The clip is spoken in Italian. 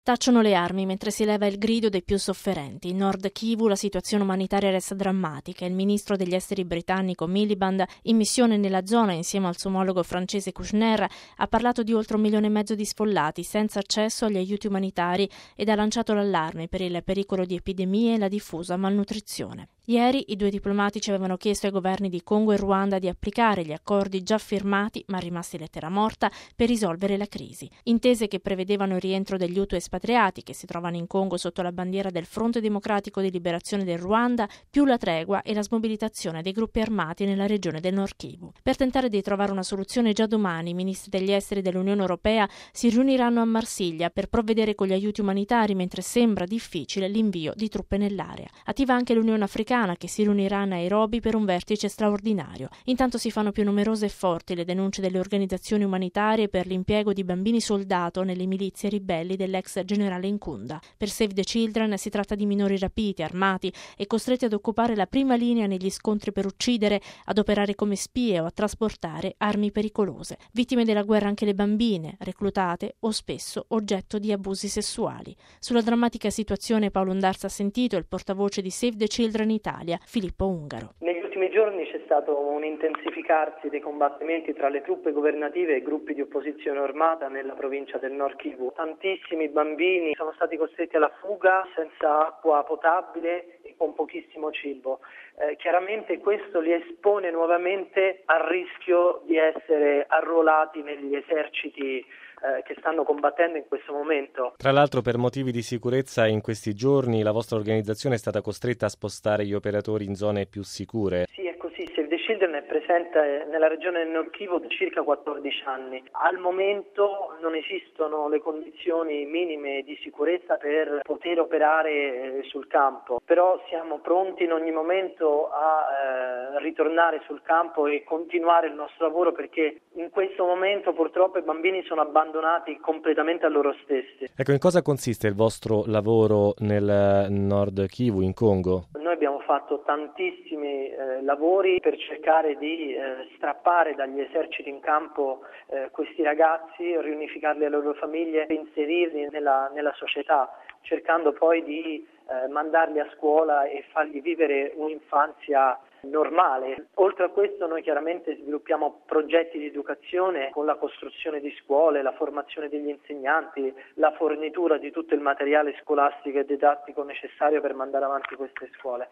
Tacciono le armi mentre si leva il grido dei più sofferenti. In Nord Kivu la situazione umanitaria resta drammatica. Il ministro degli esteri britannico Miliband, in missione nella zona insieme al suo omologo francese Kouchner, ha parlato di oltre 1,5 milioni di sfollati senza accesso agli aiuti umanitari ed ha lanciato l'allarme per il pericolo di epidemie e la diffusa malnutrizione. Ieri i due diplomatici avevano chiesto ai governi di Congo e Ruanda di applicare gli accordi già firmati, ma rimasti lettera morta, per risolvere la crisi. Intese che prevedevano il rientro degli Hutu espatriati che si trovano in Congo sotto la bandiera del Fronte Democratico di Liberazione del Ruanda, più la tregua e la smobilitazione dei gruppi armati nella regione del Nord Kivu. Per tentare di trovare una soluzione già domani, i ministri degli esteri dell'Unione Europea si riuniranno a Marsiglia per provvedere con gli aiuti umanitari, mentre sembra difficile l'invio di truppe nell'area. Attiva anche l'Unione Africana, che si riunirà a Nairobi per un vertice straordinario. Intanto si fanno più numerose e forti le denunce delle organizzazioni umanitarie per l'impiego di bambini soldato nelle milizie ribelli dell'ex generale Nkunda. Per Save the Children si tratta di minori rapiti, armati e costretti ad occupare la prima linea negli scontri per uccidere, ad operare come spie o a trasportare armi pericolose. Vittime della guerra anche le bambine, reclutate o spesso oggetto di abusi sessuali. Sulla drammatica situazione Paolo Ondarza ha sentito il portavoce di Save the Children Italia, Filippo Ungaro. Negli ultimi giorni c'è stato un intensificarsi dei combattimenti tra le truppe governative e gruppi di opposizione armata nella provincia del Nord Kivu. Tantissimi bambini sono stati costretti alla fuga senza acqua potabile e con pochissimo cibo. Chiaramente questo li espone nuovamente al rischio di essere arruolati negli eserciti che stanno combattendo in questo momento. Tra l'altro, per motivi di sicurezza, in questi giorni la vostra organizzazione è stata costretta a spostare gli operatori in zone più sicure. Sì, è così. Save the Children è presente nella regione del Nord Kivu da circa 14 anni. Al momento non esistono le condizioni minime di sicurezza per poter operare sul campo, però siamo pronti in ogni momento a ritornare sul campo e continuare il nostro lavoro, perché in questo momento purtroppo i bambini sono abbandonati completamente a loro stessi. Ecco, in cosa consiste il vostro lavoro nel Nord Kivu, in Congo? Noi abbiamo fatto tantissimi lavori per cercare di strappare dagli eserciti in campo questi ragazzi, riunificarli alle loro famiglie e inserirli nella società, cercando poi di mandarli a scuola e fargli vivere un'infanzia normale. Oltre a questo noi chiaramente sviluppiamo progetti di educazione con la costruzione di scuole, la formazione degli insegnanti, la fornitura di tutto il materiale scolastico e didattico necessario per mandare avanti queste scuole.